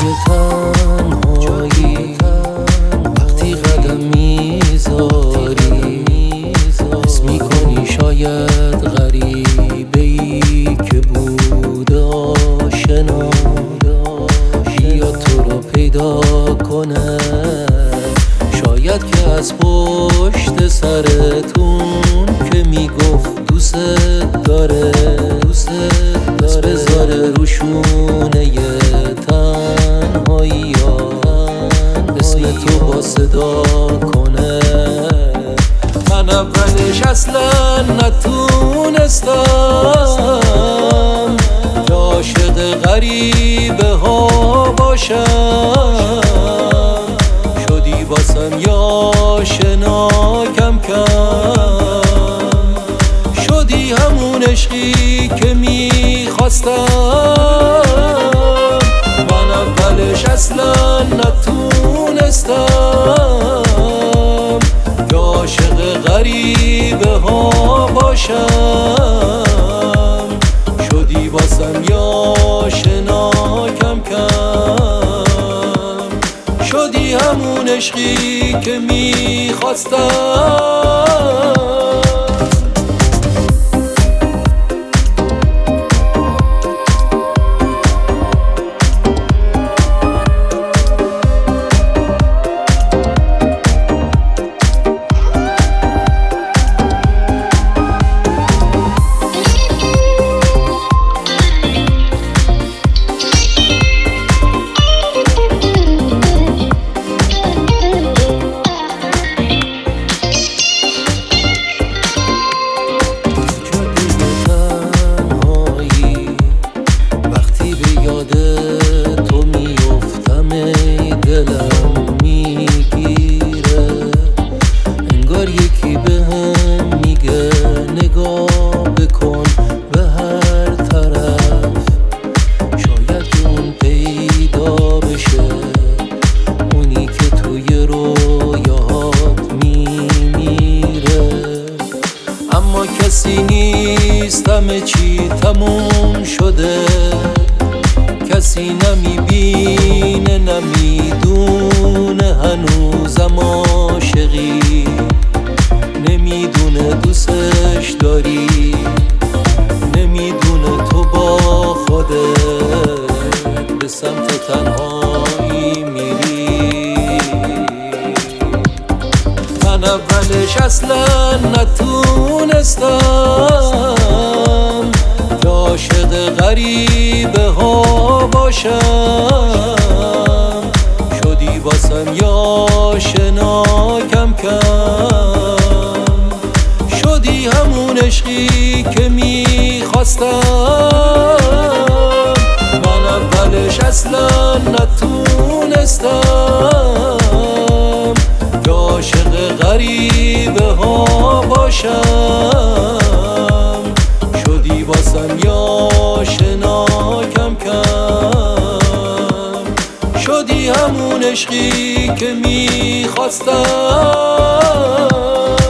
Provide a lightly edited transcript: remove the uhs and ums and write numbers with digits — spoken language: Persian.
تنهایی وقتی قدم میذاری حس میکنی شاید غریبه‌ای که بوده آشنا بیاد تو رو پیدا کنه. شاید که از پشت سرتون که میگفت دوست داره دست بذاره روشونه تنهایی اسم تو با صدا کنه. من اولش اصلا نتونستم که عاشق غریبه ها باشم، شدی باسم یا آشنا کم کم، شدی همون عشقی که میخواستم. من اولش اصلا نتونستم که عاشق غریبه ها باشم، شدی باسم یا آشنا کم کم، شدی همون عشقی که میخواستم. دلم میگیره انگار یکی بهم میگه نگاه بکن به هر طرف، شاید که اون پیدا بشه، اونی که توی رویاهات میمیره. اما کسی نیست، همه چی تموم شده، کسی نمیبینه نمیدونه هنوزم عاشقی، نمیدونه دوستش داری، نمیدونه تو با خودت به سمت تنهایی میری. من اولش اصلا نتونستم که عاشق غریبه ها باشم، شدی باسم یا آشنا کم کم، شدی همون عشقی که میخواستم. من اولش اصلا نتونستم که عاشق غریبه ها باشم، شدی باسم یا آشنا کم کم، شدی همون عشقی که میخواستم.